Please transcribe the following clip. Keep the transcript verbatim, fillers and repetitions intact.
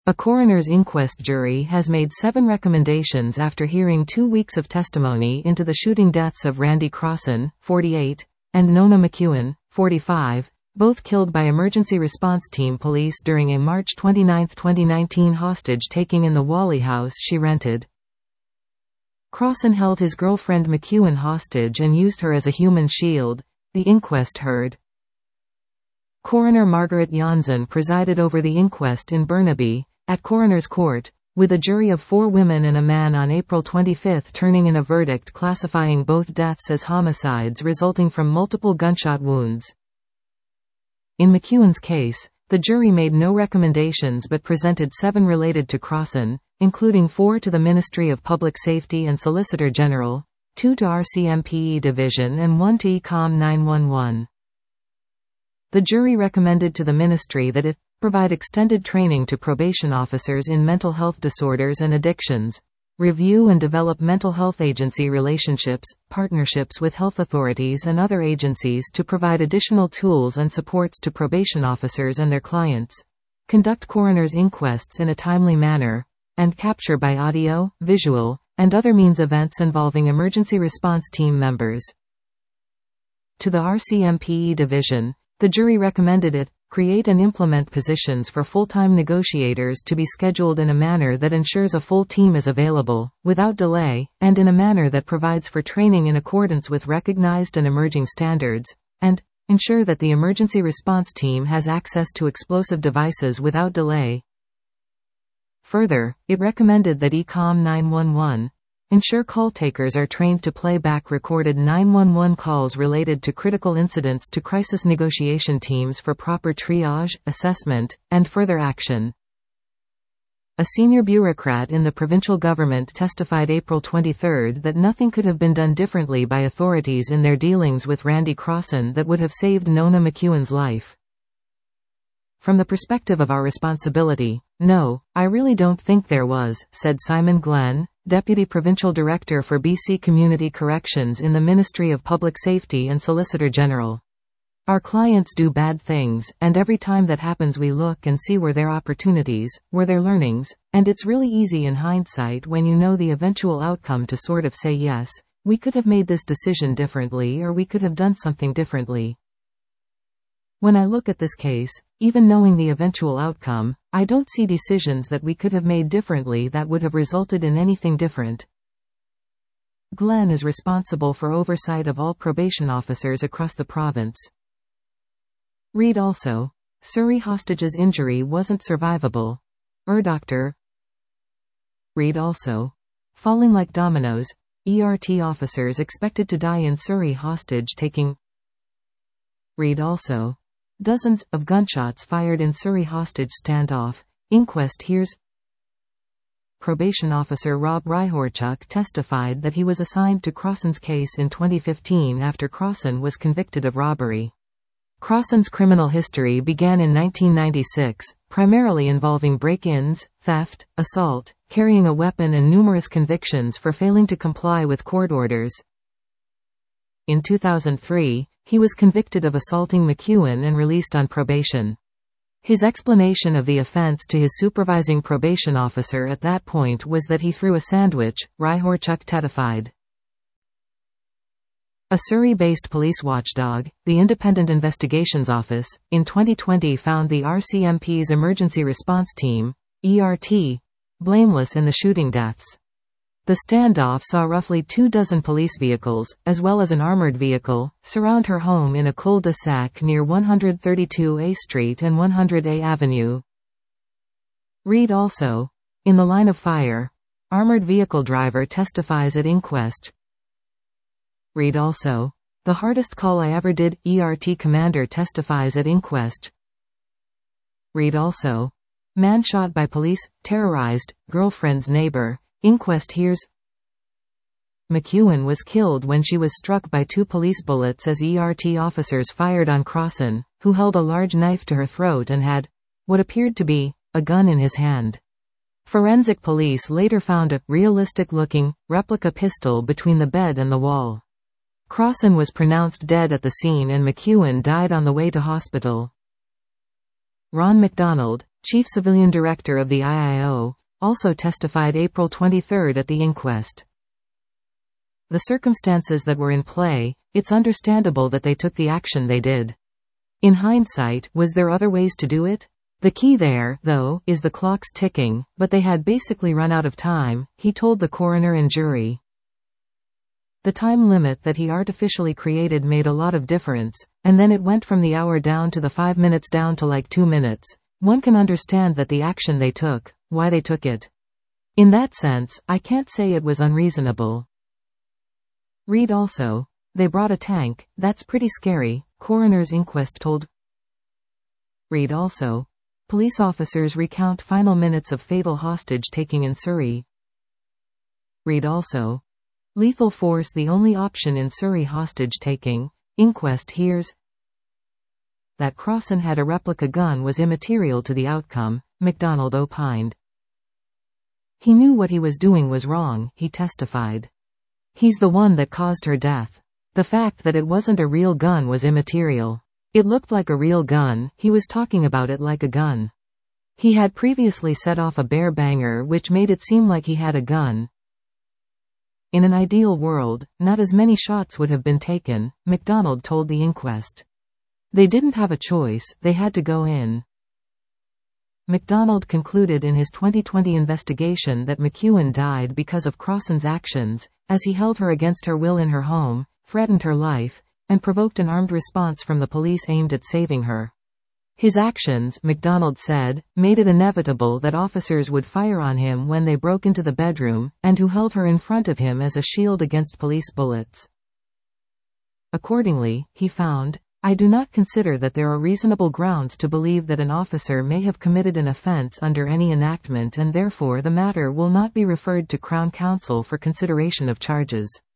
A coroner's inquest jury has made seven recommendations after hearing two weeks of testimony into the shooting deaths of Randy Crossan, forty-eight, and Nona McEwen, forty-five, both killed by emergency response team police during a March twenty-ninth, twenty nineteen hostage-taking in the Whalley house she rented. Crossan held his girlfriend McEwen hostage and used her as a human shield, the inquest heard. Coroner Margaret Janssen presided over the inquest in Burnaby, at Coroner's Court, with a jury of four women and a man on April twenty-fifth turning in a verdict classifying both deaths as homicides resulting from multiple gunshot wounds. In McEwen's case, the jury made no recommendations but presented seven related to Crossan, including four to the Ministry of Public Safety and Solicitor General, two to R C M P E Division and one to E C O M nine one one. The jury recommended to the ministry that it provide extended training to probation officers in mental health disorders and addictions, review and develop mental health agency relationships, partnerships with health authorities and other agencies to provide additional tools and supports to probation officers and their clients, conduct coroner's inquests in a timely manner, and capture by audio, visual, and other means events involving emergency response team members. To the R C M P E Division, the jury recommended it create and implement positions for full-time negotiators to be scheduled in a manner that ensures a full team is available, without delay, and in a manner that provides for training in accordance with recognized and emerging standards, and ensure that the emergency response team has access to explosive devices without delay. Further, it recommended that E C O M nine one one ensure call takers are trained to play back recorded nine one one calls related to critical incidents to crisis negotiation teams for proper triage, assessment, and further action. A senior bureaucrat in the provincial government testified April twenty-third that nothing could have been done differently by authorities in their dealings with Randy Crossan that would have saved Nona McEwen's life. From the perspective of our responsibility, no, I really don't think there was, said Simon Glenn, Deputy Provincial Director for B C Community Corrections in the Ministry of Public Safety and Solicitor General. Our clients do bad things, and every time that happens we look and see were there opportunities, were there learnings, and it's really easy in hindsight when you know the eventual outcome to sort of say yes, we could have made this decision differently or we could have done something differently. When I look at this case, even knowing the eventual outcome, I don't see decisions that we could have made differently that would have resulted in anything different. Glenn is responsible for oversight of all probation officers across the province. Read also, Surrey hostage's injury wasn't survivable. Er Doctor Read also, falling like dominoes, E R T officers expected to die in Surrey hostage-taking. Read also, dozens of gunshots fired in Surrey hostage standoff, inquest hears. Probation officer Rob Ryhorchuk testified that he was assigned to Crossan's case in twenty fifteen after Crossan was convicted of robbery. Crossan's criminal history began in nineteen ninety-six, primarily involving break-ins, theft, assault, carrying a weapon and numerous convictions for failing to comply with court orders. In two thousand three, he was convicted of assaulting McEwen and released on probation. His explanation of the offense to his supervising probation officer at that point was that he threw a sandwich, Ryhorchuk testified. A Surrey-based police watchdog, the Independent Investigations Office, in twenty twenty found the R C M P's Emergency Response Team, E R T, blameless in the shooting deaths. The standoff saw roughly two dozen police vehicles, as well as an armored vehicle, surround her home in a cul-de-sac near one thirty-two A Street and one hundred A Avenue. Read also, in the line of fire, armored vehicle driver testifies at inquest. Read also, the hardest call I ever did, E R T commander testifies at inquest. Read also, man shot by police, terrorized, girlfriend's neighbor. Inquest hears. McEwen was killed when she was struck by two police bullets as E R T officers fired on Crossan, who held a large knife to her throat and had what appeared to be a gun in his hand. Forensic police later found a realistic-looking, replica pistol between the bed and the wall. Crossan was pronounced dead at the scene and McEwen died on the way to hospital. Ron MacDonald, chief civilian director of the I I O, also testified April twenty-third at the inquest. The circumstances that were in play, it's understandable that they took the action they did. In hindsight, was there other ways to do it? The key there, though, is the clock's ticking, but they had basically run out of time, he told the coroner and jury. The time limit that he artificially created made a lot of difference, and then it went from the hour down to the five minutes down to like two minutes. One can understand that the action they took, why they took it. In that sense, I can't say it was unreasonable. Read also. They brought a tank, that's pretty scary, coroner's inquest told. Read also. Police officers recount final minutes of fatal hostage-taking in Surrey. Read also. Lethal force the only option in Surrey hostage-taking. Inquest hears that Crossan had a replica gun was immaterial to the outcome, MacDonald opined. He knew what he was doing was wrong, he testified. He's the one that caused her death. The fact that it wasn't a real gun was immaterial. It looked like a real gun, he was talking about it like a gun. He had previously set off a bear banger which made it seem like he had a gun. In an ideal world, not as many shots would have been taken, MacDonald told the inquest. They didn't have a choice, they had to go in. MacDonald concluded in his twenty twenty investigation that McEwen died because of Crossan's actions, as he held her against her will in her home, threatened her life, and provoked an armed response from the police aimed at saving her. His actions, MacDonald said, made it inevitable that officers would fire on him when they broke into the bedroom, and who held her in front of him as a shield against police bullets. Accordingly, he found, I do not consider that there are reasonable grounds to believe that an officer may have committed an offence under any enactment and therefore the matter will not be referred to Crown Counsel for consideration of charges.